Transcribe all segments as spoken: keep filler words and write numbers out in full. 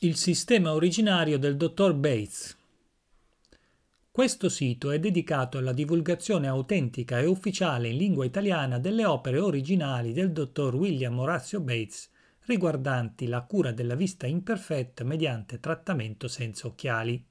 Il sistema originario del dottor Bates. Questo sito è dedicato alla divulgazione autentica e ufficiale in lingua italiana delle opere originali del dottor William Orazio Bates riguardanti la cura della vista imperfetta mediante trattamento senza occhiali.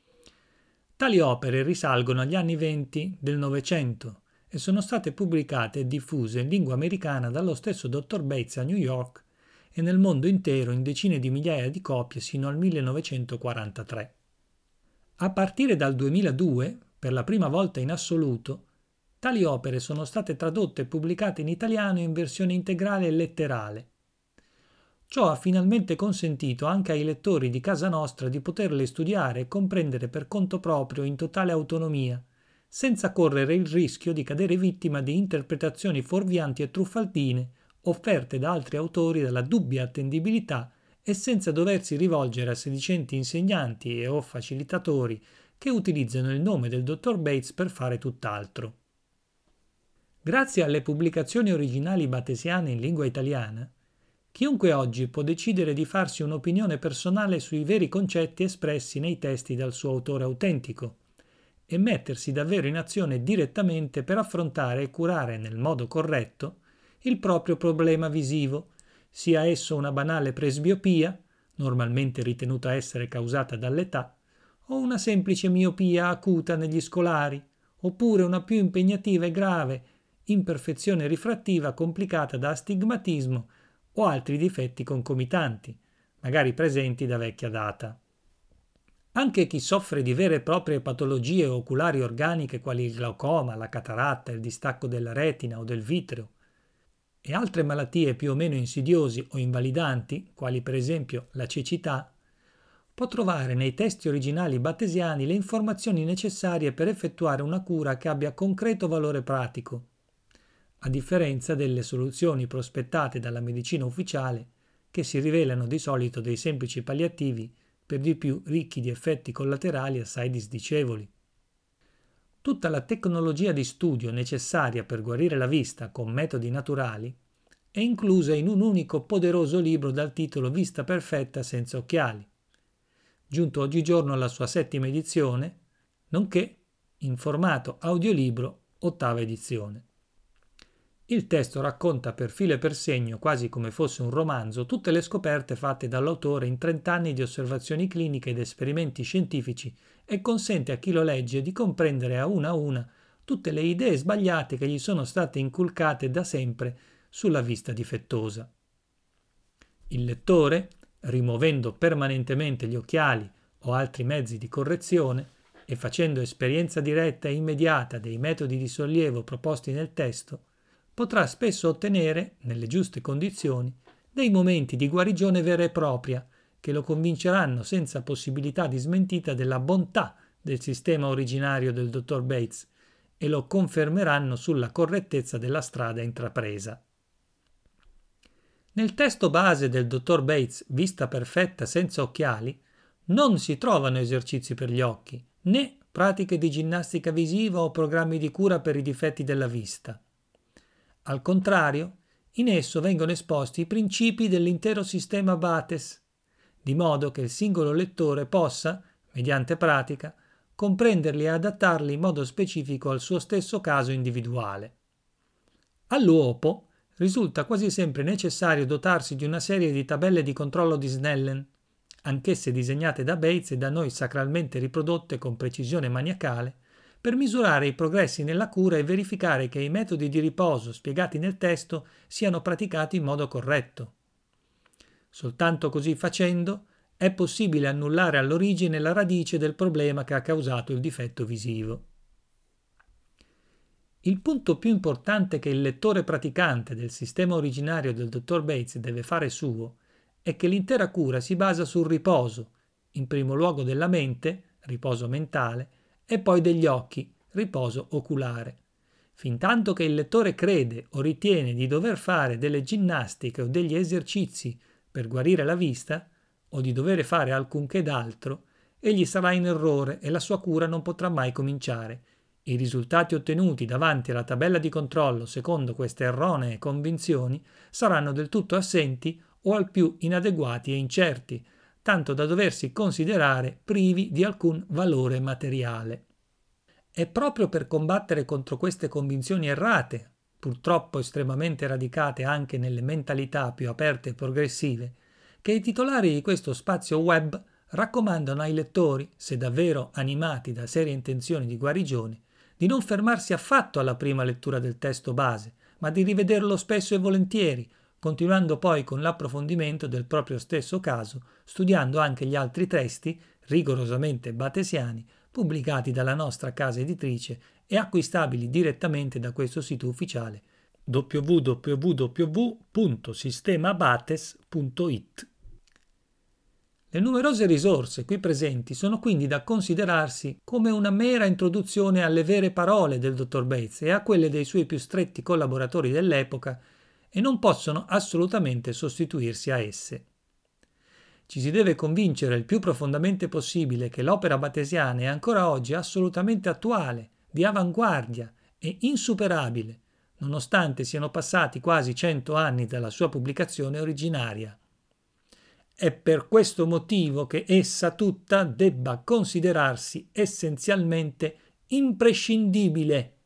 Tali opere risalgono agli anni venti del Novecento e sono state pubblicate e diffuse in lingua americana dallo stesso dottor Bates a New York e nel mondo intero in decine di migliaia di copie sino al millenovecentoquarantatré. A partire dal duemiladue, per la prima volta in assoluto, tali opere sono state tradotte e pubblicate in italiano in versione integrale e letterale. Ciò ha finalmente consentito anche ai lettori di casa nostra di poterle studiare e comprendere per conto proprio in totale autonomia, senza correre il rischio di cadere vittima di interpretazioni fuorvianti e truffaldine offerte da altri autori dalla dubbia attendibilità e senza doversi rivolgere a sedicenti insegnanti e o facilitatori che utilizzano il nome del dottor Bates per fare tutt'altro. Grazie alle pubblicazioni originali batesiane in lingua italiana, chiunque oggi può decidere di farsi un'opinione personale sui veri concetti espressi nei testi dal suo autore autentico e mettersi davvero in azione direttamente per affrontare e curare nel modo corretto il proprio problema visivo, sia esso una banale presbiopia, normalmente ritenuta essere causata dall'età, o una semplice miopia acuta negli scolari, oppure una più impegnativa e grave imperfezione rifrattiva complicata da astigmatismo o altri difetti concomitanti, magari presenti da vecchia data. Anche chi soffre di vere e proprie patologie oculari organiche quali il glaucoma, la cataratta, il distacco della retina o del vitreo, e altre malattie più o meno insidiosi o invalidanti, quali per esempio la cecità, può trovare nei testi originali batesiani le informazioni necessarie per effettuare una cura che abbia concreto valore pratico, a differenza delle soluzioni prospettate dalla medicina ufficiale, che si rivelano di solito dei semplici palliativi, per di più ricchi di effetti collaterali assai disdicevoli. Tutta la tecnologia di studio necessaria per guarire la vista con metodi naturali è inclusa in un unico poderoso libro dal titolo Vista perfetta senza occhiali, giunto oggigiorno alla sua settima edizione, nonché in formato audiolibro ottava edizione. Il testo racconta per filo e per segno, quasi come fosse un romanzo, tutte le scoperte fatte dall'autore in trent'anni di osservazioni cliniche ed esperimenti scientifici e consente a chi lo legge di comprendere a una a una tutte le idee sbagliate che gli sono state inculcate da sempre sulla vista difettosa. Il lettore, rimuovendo permanentemente gli occhiali o altri mezzi di correzione e facendo esperienza diretta e immediata dei metodi di sollievo proposti nel testo, potrà spesso ottenere, nelle giuste condizioni, dei momenti di guarigione vera e propria che lo convinceranno senza possibilità di smentita della bontà del sistema originario del dottor Bates e lo confermeranno sulla correttezza della strada intrapresa. Nel testo base del dottor Bates, Vista perfetta senza occhiali, non si trovano esercizi per gli occhi, né pratiche di ginnastica visiva o programmi di cura per i difetti della vista. Al contrario, in esso vengono esposti i principi dell'intero sistema Bates, di modo che il singolo lettore possa, mediante pratica, comprenderli e adattarli in modo specifico al suo stesso caso individuale. All'uopo risulta quasi sempre necessario dotarsi di una serie di tabelle di controllo di Snellen, anch'esse disegnate da Bates e da noi sacralmente riprodotte con precisione maniacale, per misurare i progressi nella cura e verificare che i metodi di riposo spiegati nel testo siano praticati in modo corretto. Soltanto così facendo è possibile annullare all'origine la radice del problema che ha causato il difetto visivo. Il punto più importante che il lettore praticante del sistema originario del dottor Bates deve fare suo è che l'intera cura si basa sul riposo, in primo luogo della mente, riposo mentale, e poi degli occhi, riposo oculare. Fintanto che il lettore crede o ritiene di dover fare delle ginnastiche o degli esercizi per guarire la vista, o di dover fare alcunché d'altro, egli sarà in errore e la sua cura non potrà mai cominciare. I risultati ottenuti davanti alla tabella di controllo secondo queste erronee convinzioni saranno del tutto assenti o al più inadeguati e incerti, tanto da doversi considerare privi di alcun valore materiale. È proprio per combattere contro queste convinzioni errate, purtroppo estremamente radicate anche nelle mentalità più aperte e progressive, che i titolari di questo spazio web raccomandano ai lettori, se davvero animati da serie intenzioni di guarigione, di non fermarsi affatto alla prima lettura del testo base, ma di rivederlo spesso e volentieri, continuando poi con l'approfondimento del proprio stesso caso, studiando anche gli altri testi, rigorosamente batesiani, pubblicati dalla nostra casa editrice e acquistabili direttamente da questo sito ufficiale w w w punto sistemabates punto i t. Le numerose risorse qui presenti sono quindi da considerarsi come una mera introduzione alle vere parole del dottor Bates e a quelle dei suoi più stretti collaboratori dell'epoca e non possono assolutamente sostituirsi a esse. Ci si deve convincere il più profondamente possibile che l'opera batesiana è ancora oggi assolutamente attuale, di avanguardia e insuperabile, nonostante siano passati quasi cento anni dalla sua pubblicazione originaria. È per questo motivo che essa tutta debba considerarsi essenzialmente imprescindibile